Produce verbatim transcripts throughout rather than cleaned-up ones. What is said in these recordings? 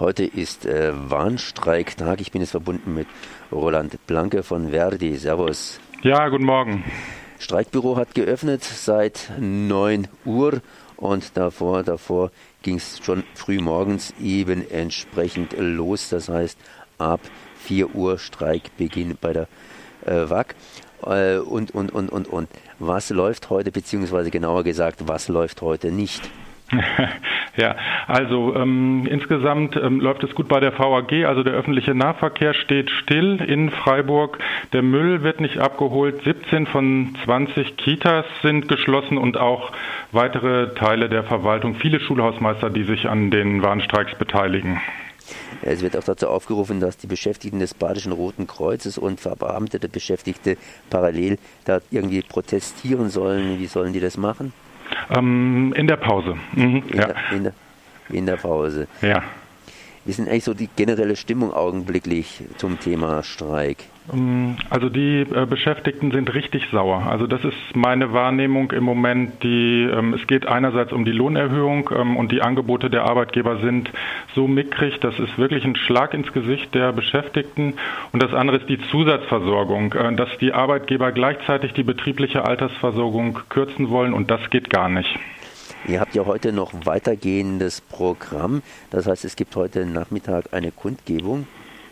Heute ist äh, Warnstreiktag. Ich bin jetzt verbunden mit Roland Blanke von Verdi. Servus. Ja, guten Morgen. Streikbüro hat geöffnet seit neun Uhr und davor, davor ging es schon früh morgens eben entsprechend los. Das heißt, ab vier Uhr Streikbeginn bei der äh, W A G. Äh, und, und, und, und, und. Was läuft heute, beziehungsweise genauer gesagt, was läuft heute nicht? Ja, also ähm, insgesamt ähm, läuft es gut bei der V A G, also der öffentliche Nahverkehr steht still in Freiburg, der Müll wird nicht abgeholt, siebzehn von zwanzig Kitas sind geschlossen und auch weitere Teile der Verwaltung, viele Schulhausmeister, die sich an den Warnstreiks beteiligen. Es wird auch dazu aufgerufen, dass die Beschäftigten des Badischen Roten Kreuzes und verbeamtete Beschäftigte parallel da irgendwie protestieren sollen. Wie sollen die das machen? Ähm, in der Pause. Mhm, in, ja. der, in, der, in der Pause. Ja. Wie ist denn eigentlich so die generelle Stimmung augenblicklich zum Thema Streik? Also die äh, Beschäftigten sind richtig sauer. Also das ist meine Wahrnehmung im Moment. Die, ähm, es geht einerseits um die Lohnerhöhung ähm, und die Angebote der Arbeitgeber sind so mickrig, das ist wirklich ein Schlag ins Gesicht der Beschäftigten. Und das andere ist die Zusatzversorgung, äh, dass die Arbeitgeber gleichzeitig die betriebliche Altersversorgung kürzen wollen und das geht gar nicht. Ihr habt ja heute noch weitergehendes Programm. Das heißt, es gibt heute Nachmittag eine Kundgebung.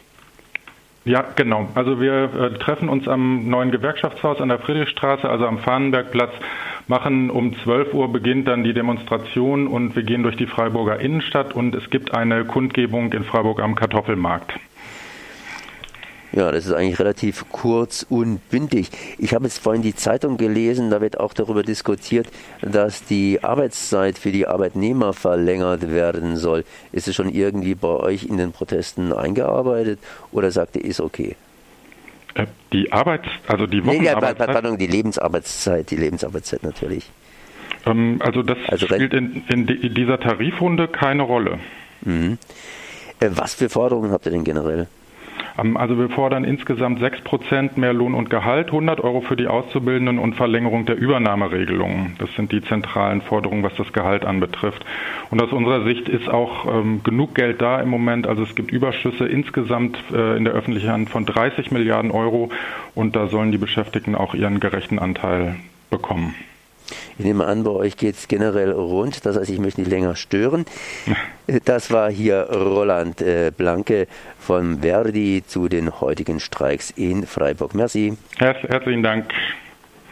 Ja, genau. Also wir äh, treffen uns am neuen Gewerkschaftshaus an der Friedrichstraße, also am Fahnenbergplatz, machen um zwölf Uhr beginnt dann die Demonstration und wir gehen durch die Freiburger Innenstadt und es gibt eine Kundgebung in Freiburg am Kartoffelmarkt. Ja, das ist eigentlich relativ kurz und bündig. Ich habe jetzt vorhin die Zeitung gelesen, da wird auch darüber diskutiert, dass die Arbeitszeit für die Arbeitnehmer verlängert werden soll. Ist es schon irgendwie bei euch in den Protesten eingearbeitet oder sagt ihr, ist okay? Die Arbeits-, also die Wochenarbeitszeit? Nee, pardon, die Lebensarbeitszeit, die Lebensarbeitszeit natürlich. Ähm, also das also spielt in, in dieser Tarifrunde keine Rolle. Mhm. Was für Forderungen habt ihr denn generell? Also wir fordern insgesamt sechs Prozent mehr Lohn und Gehalt, hundert Euro für die Auszubildenden und Verlängerung der Übernahmeregelungen. Das sind die zentralen Forderungen, was das Gehalt anbetrifft. Und aus unserer Sicht ist auch ähm, genug Geld da im Moment. Also es gibt Überschüsse insgesamt äh, in der öffentlichen Hand von dreißig Milliarden Euro und da sollen die Beschäftigten auch ihren gerechten Anteil bekommen. Ich nehme an, bei euch geht es generell rund, das heißt, ich möchte nicht länger stören. Das war hier Roland äh, Blanke von Verdi zu den heutigen Streiks in Freiburg. Merci. Herz, herzlichen Dank.